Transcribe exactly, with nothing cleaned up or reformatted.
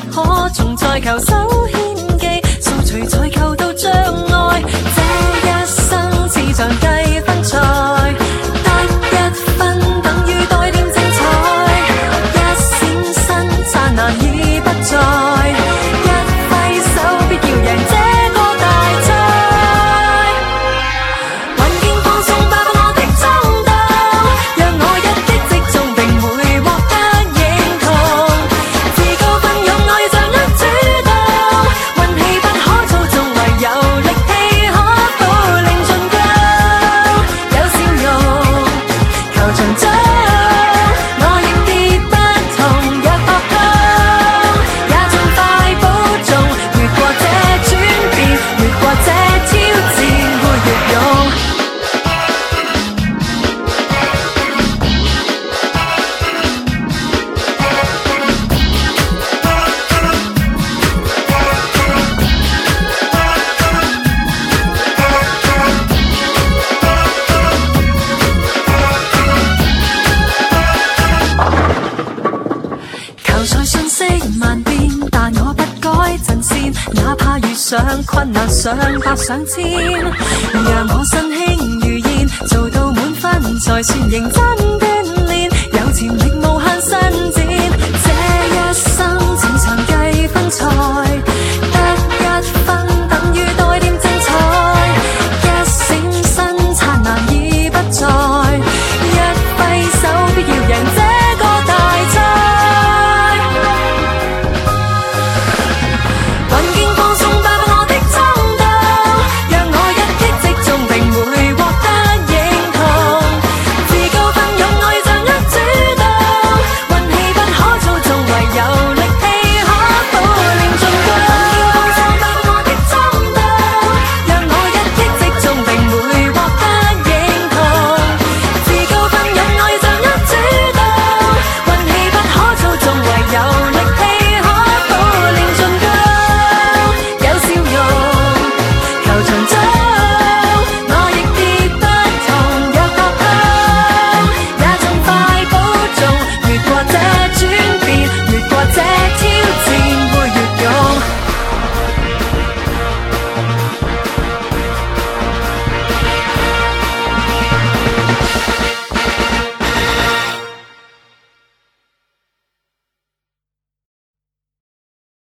可重再求手牽記，掃除再舊到障礙。這一生似場計分賽，得一分等於多點精彩。一閃身燦爛已不再，一揮手必要贏這個大賽。環境放鬆爆發我的衝動，讓我一擊即中定會獲得認同。自告奮勇我要像得主動，運氣不可操縱，唯有力氣可保令進攻。有笑容球場中，我亦跌不同，若撲空也盡快保重。越過這轉變，越過這挑戰，會越勇。球賽瞬息萬變，但我不改陣線，哪怕遇上困難上百上千，讓我身輕如燕，做到滿分才算認真。